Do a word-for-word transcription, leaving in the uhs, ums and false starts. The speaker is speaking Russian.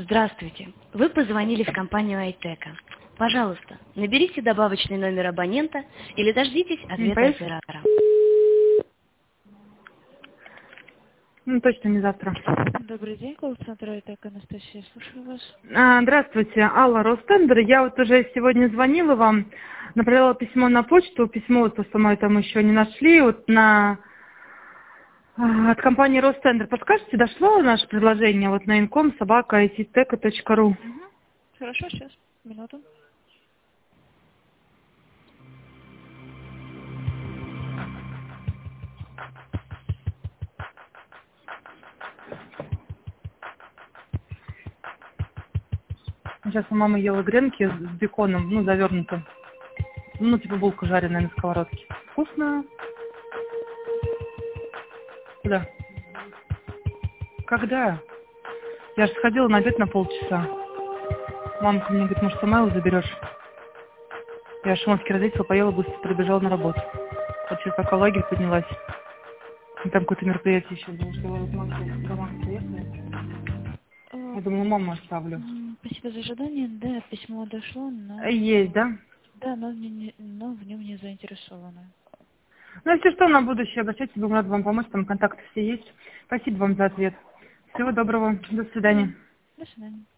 Здравствуйте. Вы позвонили в компанию Айтека. Пожалуйста, наберите добавочный номер абонента или дождитесь ответа Поехали. оператора. Ну, точно не завтра. Добрый день, колл-центр Айтека, Анастасия, слушаю вас. А, здравствуйте, Алла Ростендер. Я вот уже сегодня звонила вам, направляла письмо на почту, письмо вот просто мое там еще не нашли, вот на а, от компании Ростендер. Подскажете, дошло наше предложение вот на инком собака ай ти тека точка ру? Угу. Хорошо, сейчас, минуту. Сейчас у мамы ела гренки с беконом, ну, завернутым. Ну, типа булка жареная на сковородке. Вкусно. Куда? Когда? Я же сходила на обед на полчаса. Мамка мне говорит, может, сама его заберешь? Я шумовский родитель, поела, быстро прибежала на работу. Вот сейчас пока в лагерь поднялась. И там какое-то мероприятие еще было, что я вот мамке дома приехала. Я думала, маму оставлю. Спасибо за ожидание. Да, письмо дошло, но... Есть, да? Да, но, не, но в нем не заинтересованы. Ну, если что, на будущее обращайтесь, будем рады вам помочь, там контакты все есть. Спасибо вам за ответ. Всего доброго, до свидания. До свидания.